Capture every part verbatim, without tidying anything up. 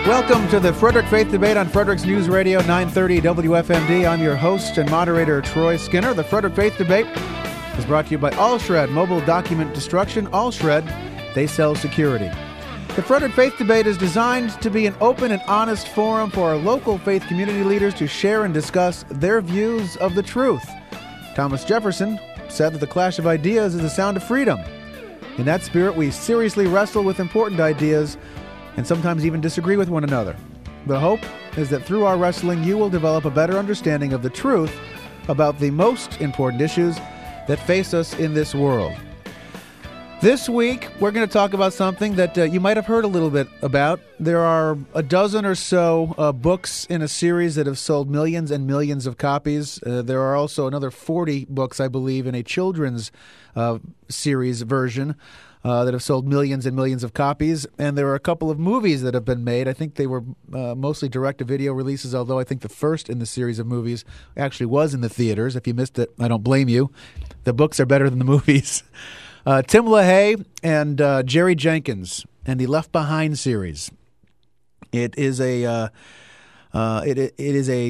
Welcome to the Frederick Faith Debate on Frederick's News Radio nine thirty W F M D. I'm your host and moderator, Troy Skinner. The Frederick Faith Debate is brought to you by Allshred Mobile Document Destruction. Allshred, they sell security. The Frederick Faith Debate is designed to be an open and honest forum for our local faith community leaders to share and discuss their views of the truth. Thomas Jefferson said that the clash of ideas is the sound of freedom. In that spirit, we seriously wrestle with important ideas and sometimes even disagree with one another. The hope is that through our wrestling, you will develop a better understanding of the truth about the most important issues that face us in this world. This week, we're going to talk about something that uh, you might have heard a little bit about. There are a dozen or so uh, books in a series that have sold millions and millions of copies. Uh, there are also another forty books, I believe, in a children's uh, series version uh, that have sold millions and millions of copies. And there are a couple of movies that have been made. I think they were uh, mostly direct-to-video releases, although I think the first in the series of movies actually was in the theaters. If you missed it, I don't blame you. The books are better than the movies. Uh, Tim LaHaye and uh, Jerry Jenkins and the Left Behind series. It is a, uh, uh, it it is a.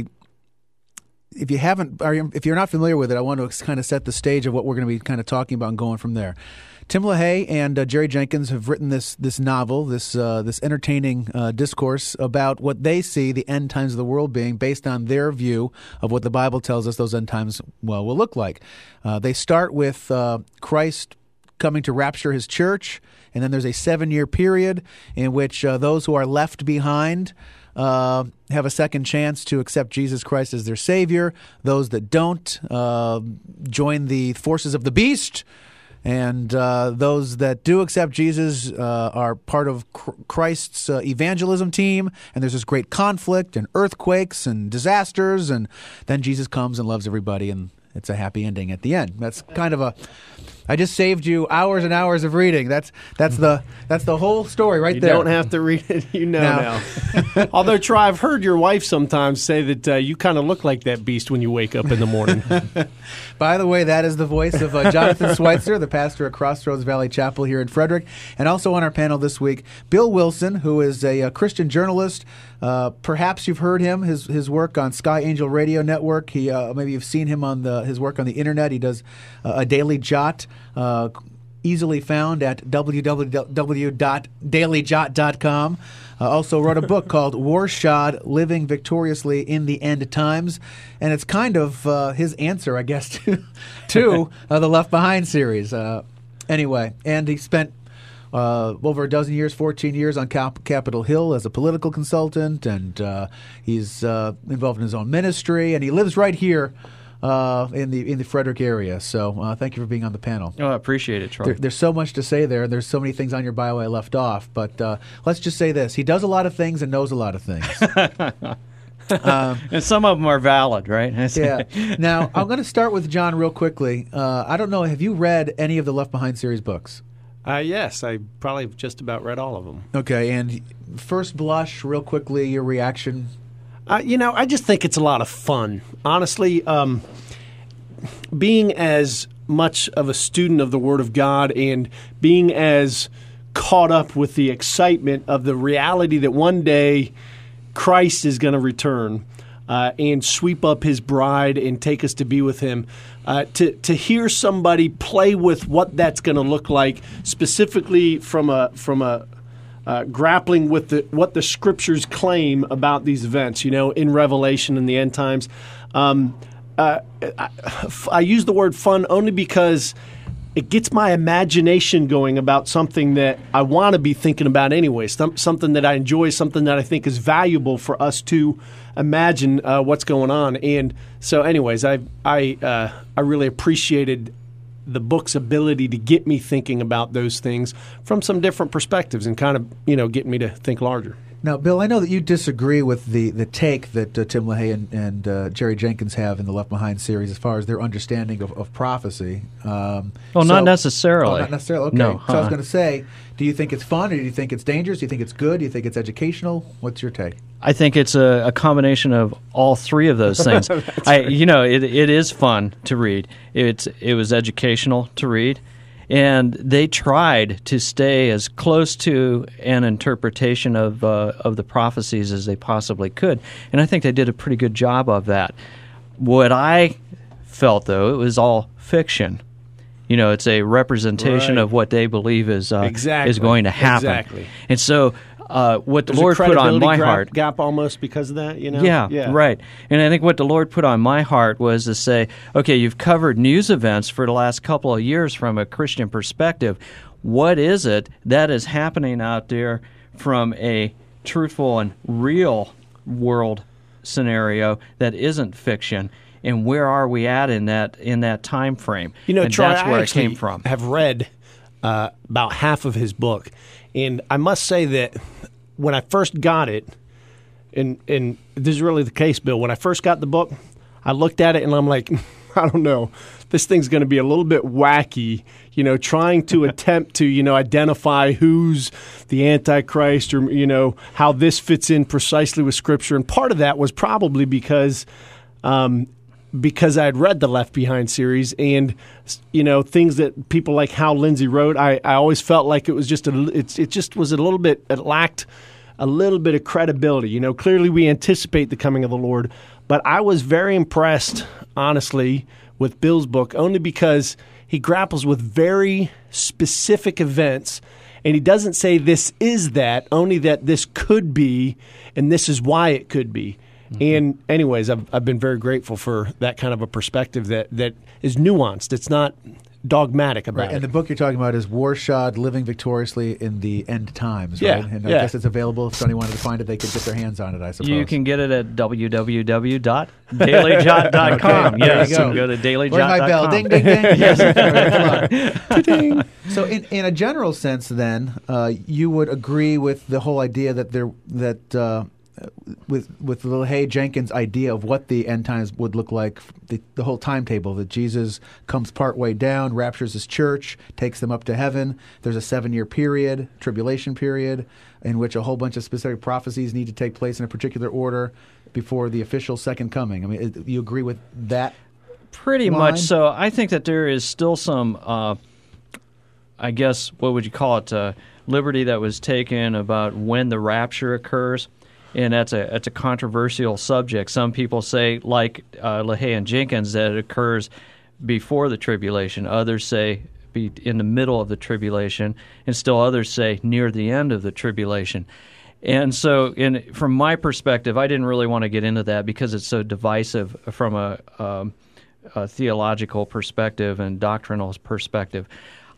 If you haven't, or if you're not familiar with it, I want to kind of set the stage of what we're going to be kind of talking about and going from there. Tim LaHaye and uh, Jerry Jenkins have written this this novel, this uh, this entertaining uh, discourse about what they see the end times of the world being, based on their view of what the Bible tells us those end times well will look like. Uh, they start with uh, Christ coming to rapture his church, and then there's a seven-year period in which uh, those who are left behind uh, have a second chance to accept Jesus Christ as their Savior. Those that don't uh, join the forces of the beast, and uh, those that do accept Jesus uh, are part of Christ's uh, evangelism team, and there's this great conflict and earthquakes and disasters, and then Jesus comes and loves everybody, and it's a happy ending at the end. That's kind of a... I just saved you hours and hours of reading. That's that's the that's the whole story right you there. You don't have to read it. You know now. now. Although, Troy, I've heard your wife sometimes say that uh, you kind of look like that beast when you wake up in the morning. By the way, that is the voice of uh, Jonathan Schweitzer, the pastor at Crossroads Valley Chapel here in Frederick. And also on our panel this week, Bill Wilson, who is a, a Christian journalist. Uh, perhaps you've heard him, his his work on Sky Angel Radio Network. He uh, maybe you've seen him on the his work on the internet. He does uh, a daily jot, uh, easily found at w w w dot daily jot dot com. Uh, also wrote a book called War Shod: Living Victoriously in the End Times, and it's kind of uh, his answer, I guess, to to uh, the Left Behind series. Uh, anyway, and he spent Uh, over a dozen years, fourteen years on Cap- Capitol Hill as a political consultant, and uh, he's uh, involved in his own ministry, and he lives right here uh, in the in the Frederick area. So uh, thank you for being on the panel. Oh, I appreciate it, Troy. There, there's so much to say there. There's so many things on your bio I left off, but uh, let's just say this. He does a lot of things and knows a lot of things. um, and some of them are valid, right? Yeah. Now, I'm going to start with John real quickly. Uh, I don't know, have you read any of the Left Behind series books? Uh, yes, I probably just about read all of them. Okay, and first blush, real quickly, your reaction? Uh, you know, I just think it's a lot of fun. Honestly, um, being as much of a student of the Word of God and being as caught up with the excitement of the reality that one day Christ is going to return uh, and sweep up his bride and take us to be with him. Uh, to to hear somebody play with what that's going to look like, specifically from a from a uh, grappling with the, what the Scriptures claim about these events, you know, in Revelation and the end times. Um, uh, I, I use the word fun only because it gets my imagination going about something that I want to be thinking about anyway, some, something that I enjoy, something that I think is valuable for us to imagine uh, what's going on. And so anyways, I I uh, I really appreciated the book's ability to get me thinking about those things from some different perspectives and kind of, you know, get me to think larger. Now, Bill, I know that you disagree with the, the take that uh, Tim LaHaye and, and uh, Jerry Jenkins have in the Left Behind series as far as their understanding of, of prophecy. Um, well, so, not necessarily. Oh, not necessarily. Okay. No, So huh. I was going to say, do you think it's fun, or do you think it's dangerous? Do you think it's good? Do you think it's educational? What's your take? I think it's a, a combination of all three of those things. I, you know, it it is fun to read. It's it was educational to read, And they tried to stay as close to an interpretation of uh, of the prophecies as they possibly could. And I think they did a pretty good job of that. What I felt, though, it was all fiction. You know, it's a representation Right. of what they believe is uh, Exactly. is going to happen. Exactly. And so uh, what the There's Lord a put on credibility my gap, heart... gap almost because of that, you know? Yeah, right. And I think what the Lord put on my heart was to say, okay, you've covered news events for the last couple of years from a Christian perspective. What is it that is happening out there from a truthful and real world scenario that isn't fiction? And where are we at in that in that time frame? You know, and Troy, that's where I it came actually from. have read uh, about half of his book, and I must say that when I first got it, and and this is really the case, Bill. When I first got the book, I looked at it and I'm like, I don't know, this thing's going to be a little bit wacky. You know, trying to attempt to you know identify who's the Antichrist, or you know how this fits in precisely with Scripture, and part of that was probably because. Um, because I had read the Left Behind series and, you know, things that people like Hal Lindsey wrote, I, I always felt like it was just a, it's, it just was a little bit, it lacked a little bit of credibility. You know, clearly we anticipate the coming of the Lord, but I was very impressed, honestly, with Bill's book, only because he grapples with very specific events, and he doesn't say this is that, only that this could be, and this is why it could be. Mm-hmm. And anyways, I've I've been very grateful for that kind of a perspective that, that is nuanced. It's not dogmatic about right. it. And the book you're talking about is War Shod, Living Victoriously in the End Times, Yeah, right? And I yeah. guess it's available. If somebody wanted to find it, they could get their hands on it, I suppose. You can get it at w w w dot daily jot dot com. Okay, there Yes, you go. so go to daily Where's jot dot com. my bell? Ding, ding, ding. Yes. Ding. So, in, in a general sense, then, uh, you would agree with the whole idea that there that uh, with with LaHaye Jenkins' idea of what the end times would look like, the, the whole timetable, that Jesus comes partway down, raptures his church, takes them up to heaven. There's a seven-year period, tribulation period, in which a whole bunch of specific prophecies need to take place in a particular order before the official second coming. I mean, it, you agree with that? Pretty line? much so. I think that there is still some, uh, I guess, what would you call it, uh, liberty that was taken about when the rapture occurs. And that's a that's a controversial subject. Some people say, like uh, LaHaye and Jenkins, that it occurs before the tribulation. Others say be in the middle of the tribulation, and still others say near the end of the tribulation. And so, in from my perspective, I didn't really want to get into that because it's so divisive from a, um, a theological perspective and doctrinal perspective.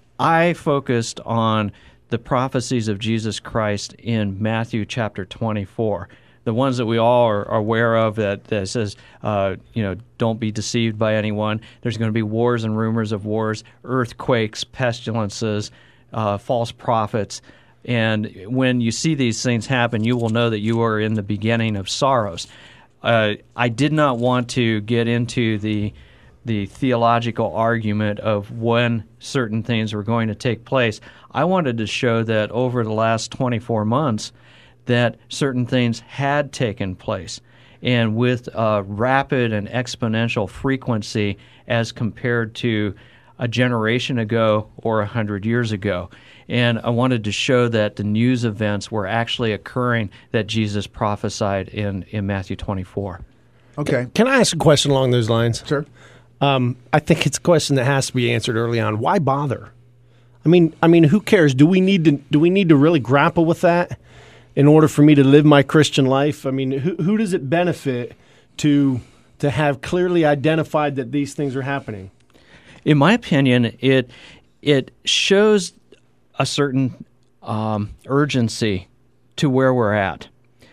I focused on the prophecies of Jesus Christ in Matthew chapter twenty-four, the ones that we all are, are aware of, that, that says, uh, you know, don't be deceived by anyone. There's going to be wars and rumors of wars, earthquakes, pestilences, uh, false prophets. And when you see these things happen, you will know that you are in the beginning of sorrows. Uh, I did not want to get into the the theological argument of when certain things were going to take place. I wanted to show that over the last twenty-four months that certain things had taken place, and with a rapid and exponential frequency as compared to a generation ago or a hundred years ago. And I wanted to show that the news events were actually occurring that Jesus prophesied in, in Matthew twenty-four. Okay. Can I ask a question along those lines? Sure. Um, I think it's a question that has to be answered early on. Why bother? I mean, I mean, who cares? Do we need to? Do we need to really grapple with that in order for me to live my Christian life? I mean, who, who does it benefit to to have clearly identified that these things are happening? In my opinion, it it shows a certain um, urgency to where we're at.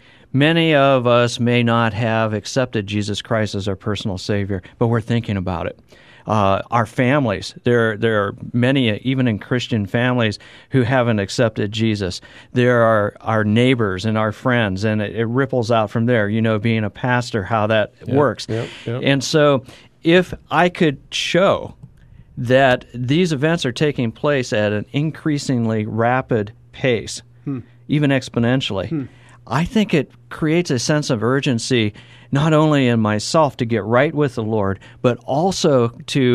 Many of us may not have accepted Jesus Christ as our personal Savior, but we're thinking about it. Uh, our families, there there are many, even in Christian families, who haven't accepted Jesus. There are our neighbors and our friends, and it, it ripples out from there, you know, being a pastor, how that Yep, works. yep, yep. And so if I could show that these events are taking place at an increasingly rapid pace, hmm. even exponentially, hmm. I think it creates a sense of urgency not only in myself to get right with the Lord, but also to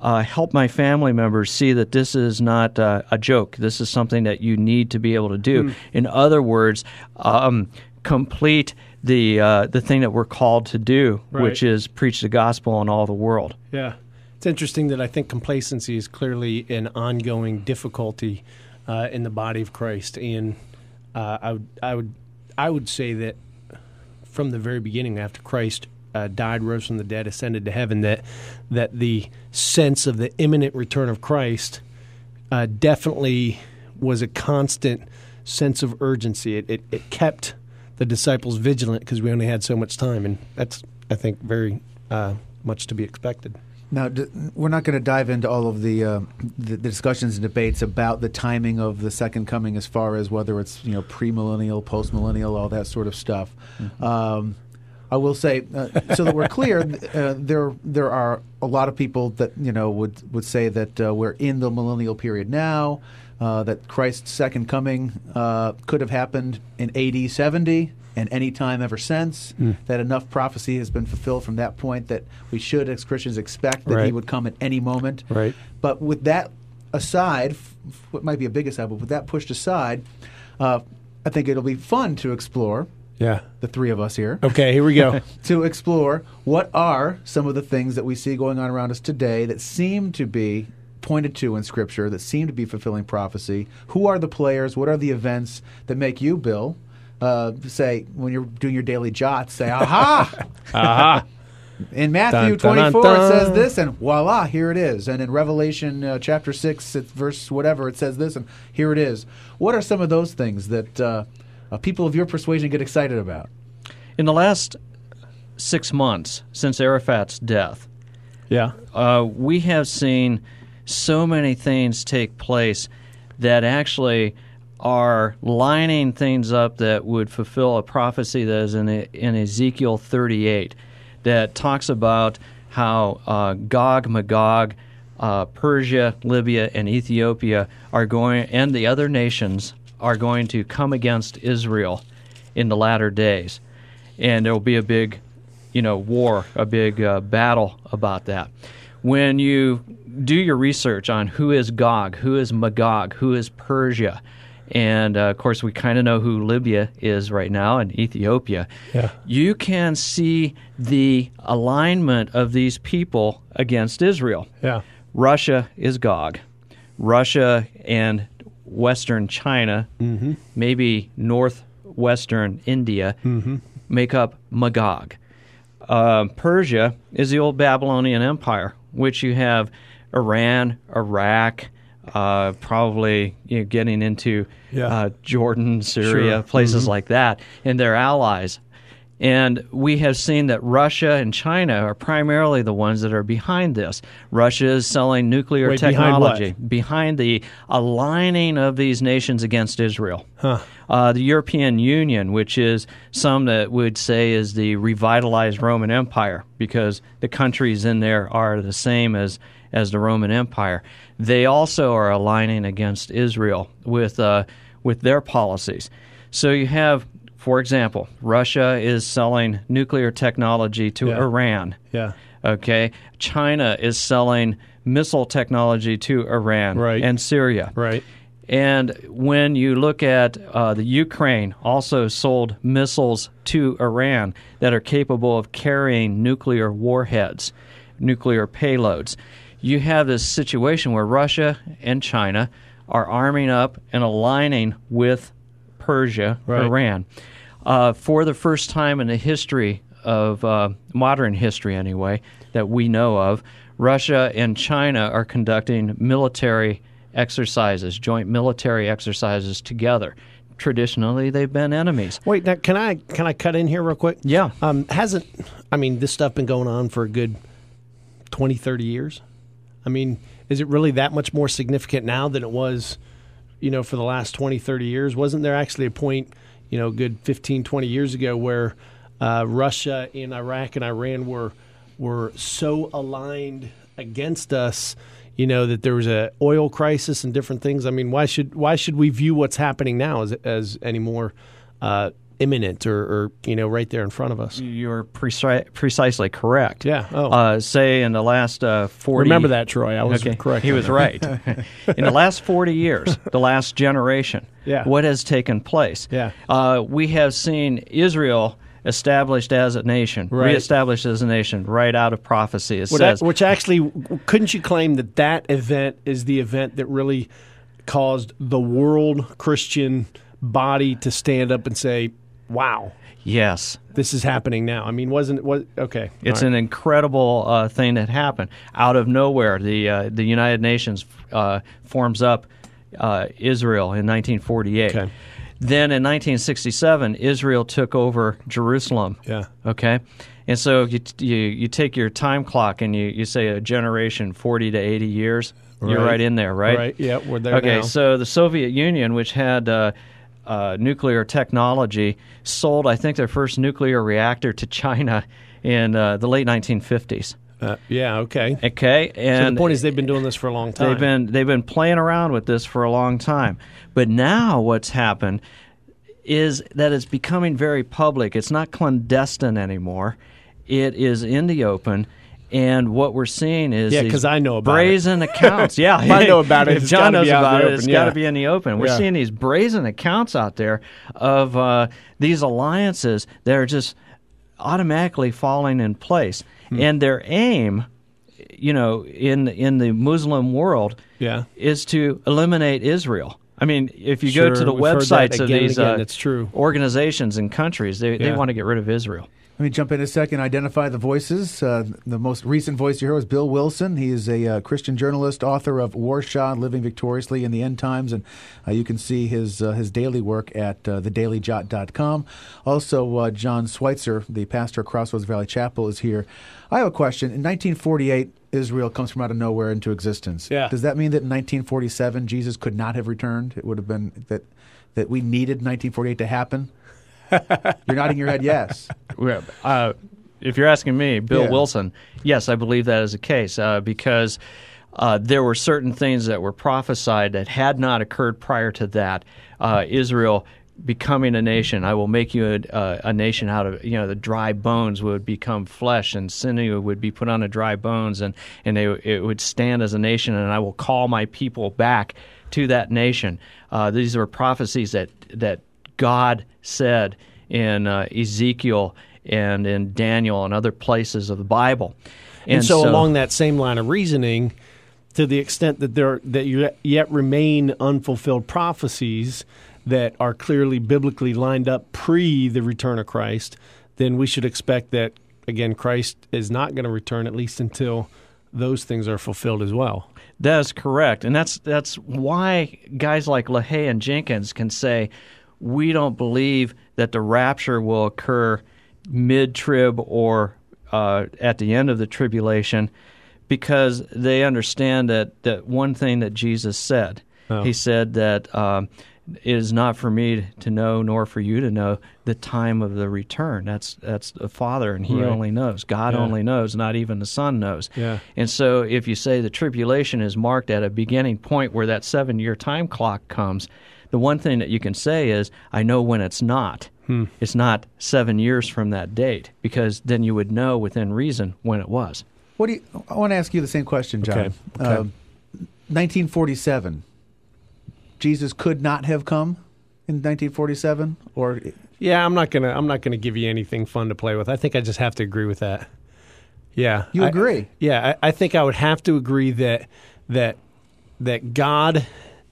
uh, help my family members see that this is not uh, a joke. This is something that you need to be able to do. Mm. In other words, um, complete the uh, the thing that we're called to do, right. which is preach the gospel in all the world. Yeah. It's interesting that I think complacency is clearly an ongoing difficulty uh, in the body of Christ. And uh, I would I would I would say that from the very beginning, after Christ uh, died, rose from the dead, ascended to heaven, that that the sense of the imminent return of Christ uh, definitely was a constant sense of urgency. It it, it kept the disciples vigilant because we only had so much time, and that's, I think, very uh, much to be expected. Now, d- we're not going to dive into all of the, uh, the the discussions and debates about the timing of the second coming, as far as whether it's you know premillennial, postmillennial, all that sort of stuff. Mm-hmm. Um, I will say, uh, so that we're clear, uh, there there are a lot of people that you know would would say that uh, we're in the millennial period now. Uh, that Christ's second coming uh, could have happened in A D seventy and any time ever since, mm. that enough prophecy has been fulfilled from that point that we should, as Christians, expect that right. he would come at any moment. Right. But with that aside, f- what might be a big aside, but with that pushed aside, uh, I think it'll be fun to explore, yeah, the three of us here. Okay, here we go. to explore what are some of the things that we see going on around us today that seem to be pointed to in Scripture, that seem to be fulfilling prophecy. Who are the players? What are the events that make you, Bill, uh, say, when you're doing your daily jots, say, aha! Aha! In Matthew dun, dun, twenty-four, dun, dun. it says this, and voila, here it is. And in Revelation uh, chapter six, it's verse whatever, it says this, and here it is. What are some of those things that uh, uh, people of your persuasion get excited about? In the last six months since Arafat's death, yeah, uh, we have seen so many things take place that actually are lining things up that would fulfill a prophecy that is in, in Ezekiel thirty-eight that talks about how uh, Gog, Magog, uh, Persia, Libya, and Ethiopia are going, and the other nations are going to come against Israel in the latter days. And there will be a big, you know, war, a big uh, battle about that. When you do your research on who is Gog, who is Magog, who is Persia, and, uh, of course, we kind of know who Libya is right now and Ethiopia, yeah. you can see the alignment of these people against Israel. Yeah. Russia is Gog. Russia and Western China, mm-hmm. maybe northwestern India, mm-hmm. make up Magog. Uh, Persia is the old Babylonian Empire, which you have Iran, Iraq, uh, probably you know, getting into yeah. uh, Jordan, Syria, sure. places mm-hmm. like that, and their allies. And we have seen that Russia and China are primarily the ones that are behind this. Russia is selling nuclear Wait, technology behind, behind the aligning of these nations against Israel. Huh. Uh, the European Union, which is some that would say is the revitalized Roman Empire, because the countries in there are the same as, as the Roman Empire. They also are aligning against Israel with uh, with their policies. So you have, for example, Russia is selling nuclear technology to yeah. Iran. Yeah. Okay. China is selling missile technology to Iran right. and Syria. Right. And when you look at uh, the Ukraine, also sold missiles to Iran that are capable of carrying nuclear warheads, nuclear payloads. You have this situation where Russia and China are arming up and aligning with Persia, right. Iran. Uh, for the first time in the history of uh, modern history, anyway, that we know of, Russia and China are conducting military exercises, joint military exercises together. Traditionally, they've been enemies. Wait, now can I can I cut in here real quick? Yeah. Um, hasn't I mean this stuff been going on for a good twenty, thirty years? I mean, is it really that much more significant now than it was, you know, for the last twenty, thirty years? Wasn't there actually a point, you know, a good fifteen, twenty years ago where uh, Russia and Iraq and Iran were were so aligned against us, you know, that there was a oil crisis and different things? I mean, why should why should we view what's happening now as as any more uh, imminent or, or you know right there in front of us. You're preci- precisely correct. Yeah. Oh. Uh, say in the last uh, forty. Remember that, Troy. I was okay. correct. He was right. In the last forty years, the last generation, yeah. what has taken place? Yeah. Uh, we have seen Israel established as a nation, right. reestablished as a nation, right out of prophecy. It which, says, which actually, couldn't you claim that that event is the event that really caused the world Christian body to stand up and say, wow, yes, this is happening now? I mean, wasn't it? Was, okay. It's right. an incredible uh, thing that happened. Out of nowhere, the uh, the United Nations uh, forms up uh, Israel in nineteen forty-eight. Okay. Then in nineteen sixty-seven, Israel took over Jerusalem. Yeah. Okay. And so you you, you take your time clock and you, you say a generation, forty to eighty years. Right. You're right in there, right? Right. Yeah, we're there okay, now. So the Soviet Union, which had uh, uh, nuclear technology, sold, I think, their first nuclear reactor to China in uh, the late nineteen fifties. Uh, yeah. Okay. Okay, and so the point is, they've been doing this for a long time. They've been they've been playing around with this for a long time, but now what's happened is that it's becoming very public. It's not clandestine anymore. It is in the open. And what we're seeing is yeah, because I know about brazen it. accounts. Yeah, if I know about it. If It's John knows be out about in the it, it's open. got yeah. to be in the open. We're yeah. seeing these brazen accounts out there of uh, these alliances that are just automatically falling in place, hmm. and their aim, you know, in in the Muslim world, yeah. is to eliminate Israel. I mean, if you sure, go to the we've websites of again these again. Uh, it's true. organizations and countries, they yeah. they want to get rid of Israel. Let me jump in a second. Identify the voices. Uh, the most recent voice you heard was Bill Wilson. He is a uh, Christian journalist, author of Warshaw, Living Victoriously in the End Times, and uh, you can see his uh, his daily work at uh, the daily jot dot com. Also, uh, John Schweitzer, the pastor of Crossroads Valley Chapel, is here. I have a question. In nineteen forty-eight, Israel comes from out of nowhere into existence. Yeah. Does that mean that in nineteen forty-seven, Jesus could not have returned? It would have been that that we needed nineteen forty-eight to happen? You're nodding your head yes. Uh, if you're asking me, Bill yeah. Wilson, yes, I believe that is the case uh, because uh, there were certain things that were prophesied that had not occurred prior to that. Uh, Israel becoming a nation, I will make you a, uh, a nation out of, you know, the dry bones would become flesh and sinew would be put on the dry bones and, and they, it would stand as a nation, and I will call my people back to that nation. Uh, these were prophecies that, that God said in uh, Ezekiel and in Daniel and other places of the Bible. And, and so, so along that same line of reasoning, to the extent that there that you yet remain unfulfilled prophecies that are clearly biblically lined up pre the return of Christ, then we should expect that, again, Christ is not going to return, at least until those things are fulfilled as well. That is correct. And that's that's why guys like LaHaye and Jenkins can say, we don't believe that the rapture will occur mid-trib or uh, at the end of the tribulation, because they understand that, that one thing that Jesus said. Oh. He said that um, it is not for me to know nor for you to know the time of the return. That's that's the Father, and He right. only knows. God yeah. only knows, not even the Son knows. Yeah. And so if you say the tribulation is marked at a beginning point where that seven-year time clock comes, the one thing that you can say is, I know when it's not. Hmm. It's not seven years from that date, because then you would know within reason when it was. What do you? I want to ask you the same question, John. Okay. Okay. Uh, nineteen forty-seven. Jesus could not have come in nineteen forty-seven, or yeah, I'm not gonna. I'm not gonna give you anything fun to play with. I think I just have to agree with that. Yeah, you I, agree? Yeah, I, I think I would have to agree that that that God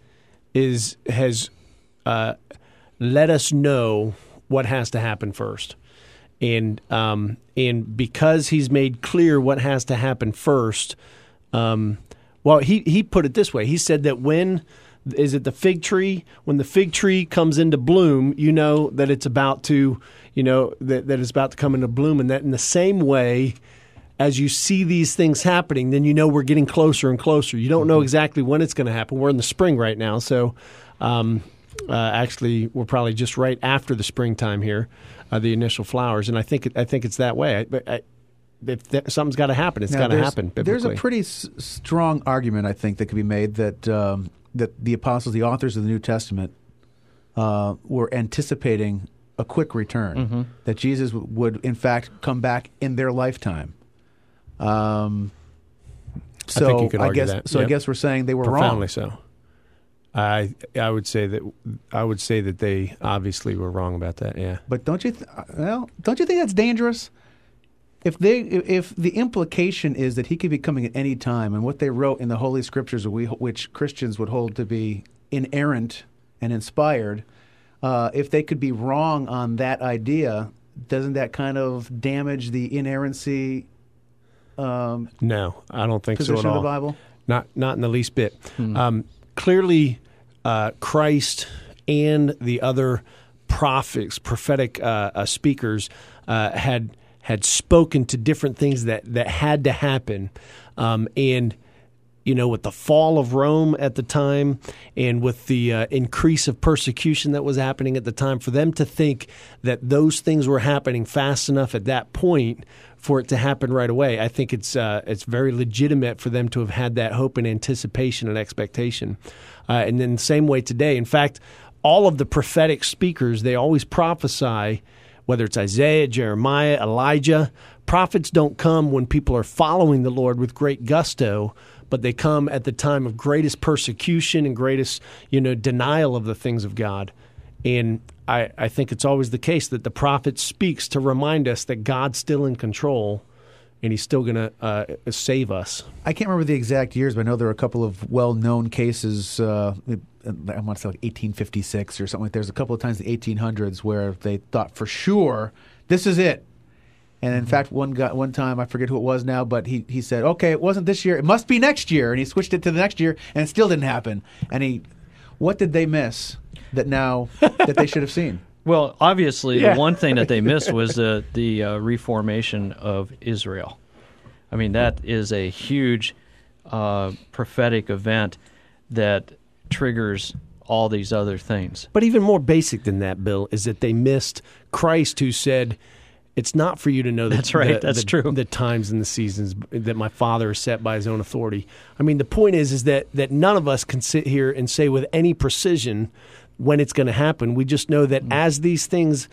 is has uh, let us know what has to happen first, and um, and because He's made clear what has to happen first. Um, well, he he put it this way. He said that when is it the fig tree? When the fig tree comes into bloom, you know that it's about to, you know that that it's about to come into bloom, and that in the same way, as you see these things happening, then you know we're getting closer and closer. You don't know exactly when it's going to happen. We're in the spring right now, so um, uh, actually we're probably just right after the springtime here, uh, the initial flowers, and I think it, I think it's that way. I, I, if that, something's got to happen, it's got to happen biblically. There's a pretty s- strong argument, I think, that could be made that um, that the apostles, the authors of the New Testament, uh, were anticipating a quick return, Mm-hmm. that Jesus w- would, in fact, come back in their lifetime. Um, so I think you could argue guess, that. So I Yep. guess we're saying they were Profoundly wrong. so. I I would say that I would say that they obviously were wrong about that. Yeah. But don't you, th- well, don't you think that's dangerous? If they, if the implication is that he could be coming at any time, and what they wrote in the Holy Scriptures, we, which Christians would hold to be inerrant and inspired, uh, if they could be wrong on that idea, doesn't that kind of damage the inerrancy um, No, I don't think so position at of all. the Bible? Not not in the least bit. Um, clearly, uh, Christ and the other prophets, prophetic uh, uh, speakers, uh, had had spoken to different things that that had to happen, um, and you know, with the fall of Rome at the time, and with the uh, increase of persecution that was happening at the time, for them to think that those things were happening fast enough at that point for it to happen right away, I think it's uh, it's very legitimate for them to have had that hope and anticipation and expectation. Uh, and in the same way today, in fact, all of the prophetic speakers, they always prophesy, whether it's Isaiah, Jeremiah, Elijah. Prophets don't come when people are following the Lord with great gusto, but they come at the time of greatest persecution and greatest, you know, denial of the things of God. And I, I think it's always the case that the prophet speaks to remind us that God's still in control and he's still going to uh, save us. I can't remember the exact years, but I know there are a couple of well-known cases. Uh, I want to say like eighteen fifty-six or something like that. There's a couple of times in the eighteen hundreds where they thought for sure this is it. And in fact, one guy, one time, I forget who it was now, but he, he said, okay, it wasn't this year. It must be next year. And he switched it to the next year, and it still didn't happen. And he, what did they miss that now that they should have seen? Well, obviously, Yeah. the one thing that they missed was the the uh, reformation of Israel. I mean, that is a huge uh, prophetic event that triggers all these other things. But even more basic than that, Bill, is that they missed Christ, who said, it's not for you to know the, That's right, the, that's the, true. the times and the seasons that my Father has set by his own authority. I mean, the point is is that, that none of us can sit here and say with any precision when it's going to happen. We just know that mm. as these things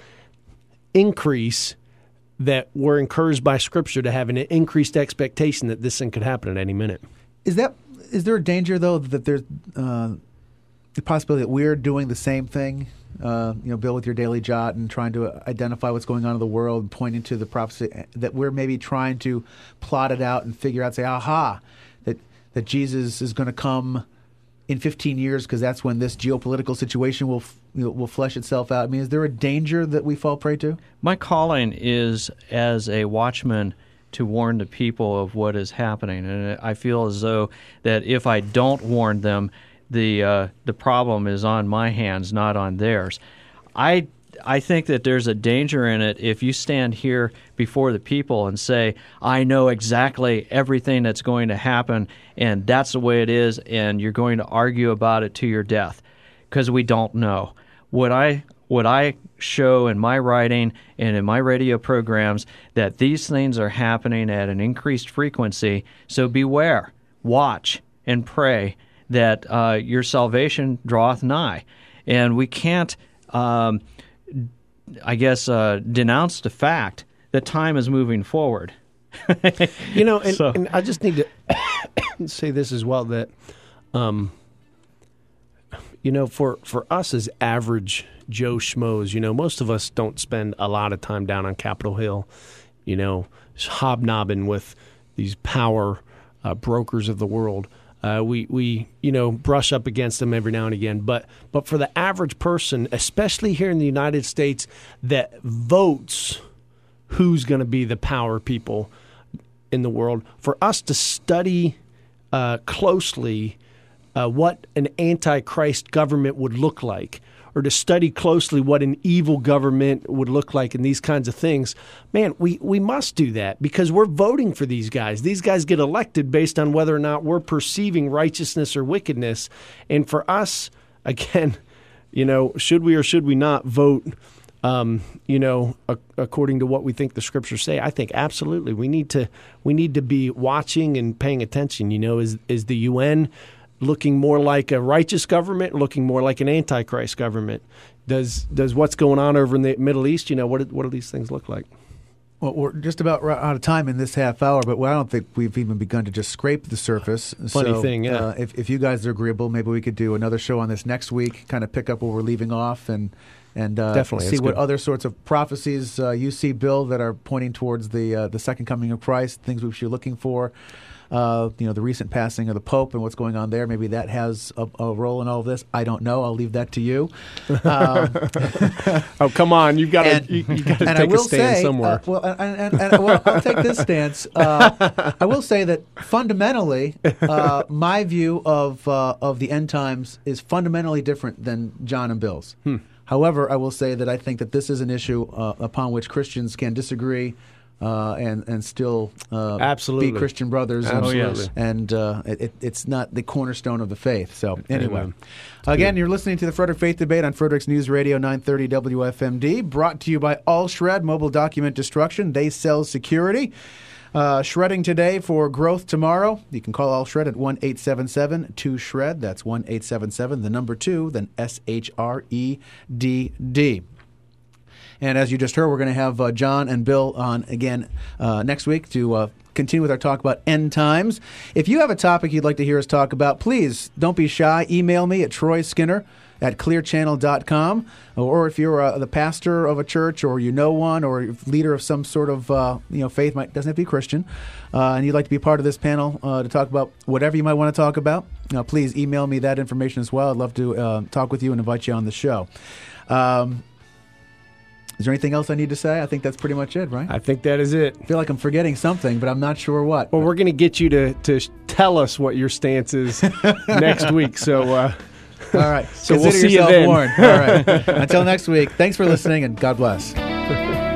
increase, that we're encouraged by Scripture to have an increased expectation that this thing could happen at any minute. Is that is there a danger, though, that there's uh, the possibility that we're doing the same thing? Uh, you know, Bill, with your daily jot and trying to identify what's going on in the world and pointing to the prophecy, that we're maybe trying to plot it out and figure out, say, aha, that, that Jesus is going to come in fifteen years because that's when this geopolitical situation will you know, will flesh itself out. I mean, is there a danger that we fall prey to? My calling is as a watchman to warn the people of what is happening, and I feel as though that if I don't warn them, the uh, the problem is on my hands, not on theirs. I I think that there's a danger in it if you stand here before the people and say, I know exactly everything that's going to happen, and that's the way it is, and you're going to argue about it to your death, because we don't know. What I what I show in my writing and in my radio programs, that these things are happening at an increased frequency, so beware, watch, and pray that uh, your salvation draweth nigh. And we can't, um, I guess, uh, denounce the fact that time is moving forward. You know, and, So- and I just need to say this as well, that, um, you know, for, for us as average Joe Schmoes, you know, most of us don't spend a lot of time down on Capitol Hill, you know, hobnobbing with these power uh, brokers of the world. Uh, we, we, you know, brush up against them every now and again. But but for the average person, especially here in the United States, that votes who's going to be the power people in the world, for us to study uh, closely uh, what an antichrist government would look like, or to study closely what an evil government would look like and these kinds of things, man, we, we must do that because we're voting for these guys. These guys get elected based on whether or not we're perceiving righteousness or wickedness. And for us, again, you know, should we or should we not vote, um, you know, a, according to what we think the Scriptures say? I think absolutely. We need to we need to be watching and paying attention. You know, is is the U N looking more like a righteous government, looking more like an antichrist government? Does does what's going on over in the Middle East, you know, what, what do these things look like? Well, we're just about out of time in this half hour, but I don't think we've even begun to just scrape the surface. Funny so, thing, yeah. Uh, if, if you guys are agreeable, maybe we could do another show on this next week, kind of pick up where we're leaving off and and uh, Definitely, see that's what good. other sorts of prophecies uh, you see, Bill, that are pointing towards the uh, the second coming of Christ, things we should be looking for. Uh, you know, the recent passing of the Pope and what's going on there. Maybe that has a, a role in all of this. I don't know. I'll leave that to you. Um, oh, come on. You've got and, to you, you got to and take I will a stand say, somewhere. Uh, well, and, and, and, well, I'll take this stance. Uh, I will say that fundamentally, uh, my view of uh, of the end times is fundamentally different than John and Bill's. Hmm. However, I will say that I think that this is an issue uh, upon which Christians can disagree. Uh, and and still uh, Absolutely. be Christian brothers. Absolutely. And, Oh, yes. and uh, it, it's not the cornerstone of the faith. So anyway, Amen. again, you're listening to the Frederick Faith Debate on Frederick's News Radio nine thirty W F M D, brought to you by Allshred Mobile Document Destruction. They sell security. Uh, shredding today for growth tomorrow. You can call Allshred at one eight seven seven two shred. That's one eight seven seven, the number two, then S H R E D D. And as you just heard, we're going to have uh, John and Bill on again uh, next week to uh, continue with our talk about end times. If you have a topic you'd like to hear us talk about, please don't be shy. Email me at Troy Skinner at clear channel dot com. Or if you're uh, the pastor of a church or you know one or leader of some sort of uh, you know faith, might, doesn't have to be Christian, uh, and you'd like to be part of this panel uh, to talk about whatever you might want to talk about, uh, please email me that information as well. I'd love to uh, talk with you and invite you on the show. Um, Is there anything else I need to say? I think that's pretty much it, right? I think that is it. I feel like I'm forgetting something, but I'm not sure what. Well, we're going to get you to, to tell us what your stance is next week. So, uh, all right. so Consider we'll see you yourself then. warned. All right. Until next week, thanks for listening, and God bless.